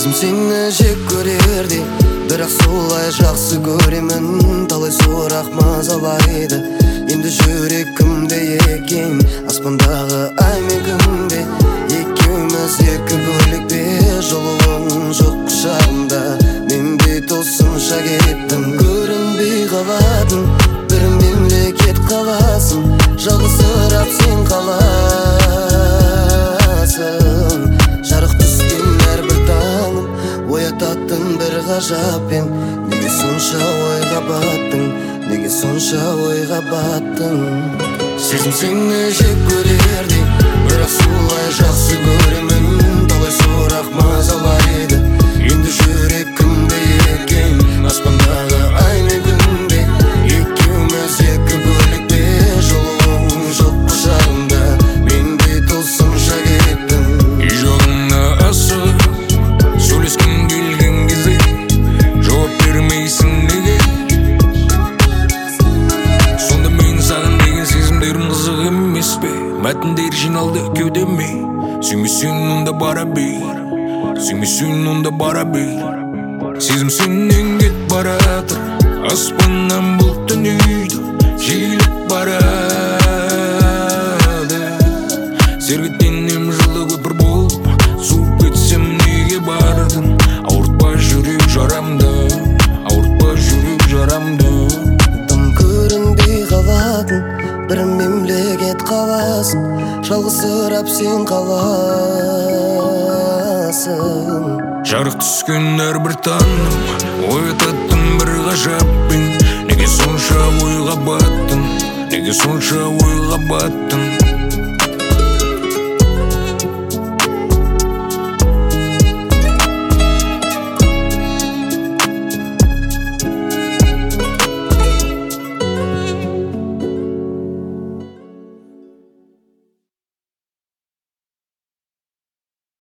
Сезім сені жек көрердей, бірақ солай жақсы көремін. Талай сұрақ мазалайды, енді жүрек кімде екен? Аспандағы ай мен күнде, екеуміз екі бөлек бе? Жылуың жоқ құшағымда, мен де тосынша кеттім. Көрінбей қалатын бір мемлекет қаласың, жалғызсырап сен қаласың. Жарық түскен әрбір таңым оятатын бір ғажаппен. Неге сонша ойға баттың, неге сонша ойға баттың? Сезім сені жек көрердей, бірақ солай жақсы көремін. Талай сұрақ мазалайды, енді жүрек кімде екен? Аспандағы ай мен күнде, екеуміз екі бөлек бе? Жылуың жоқ құшағымда, мен де тосынша кеттім. Үй жағыңа асығып сөйлескің келген кезде жауап бермейсің неге? Сонда мен саған деген сезімдерім қызық емес пе? Мәтіндер жиналды кеудеме. Сүймесең онда бара бер, сүймесең онда бара бер. Сезім сенен кет баратыр, аспаннан бұлт түнейді, жиіліп барады. Сергітенем жылы көпір болып, суып кетсем неге бардың? Ауыртпа жүрек жарамды, ауыртпа жүрек жарамды. Тым көрінбей қалатын бір мемлекет қаласың, жалғызсырап сен қаласың. Жарық түскен әрбір таңым оятатын бір ғажаппен. Неге сонша ойға баттың, неге сонша ойға баттың?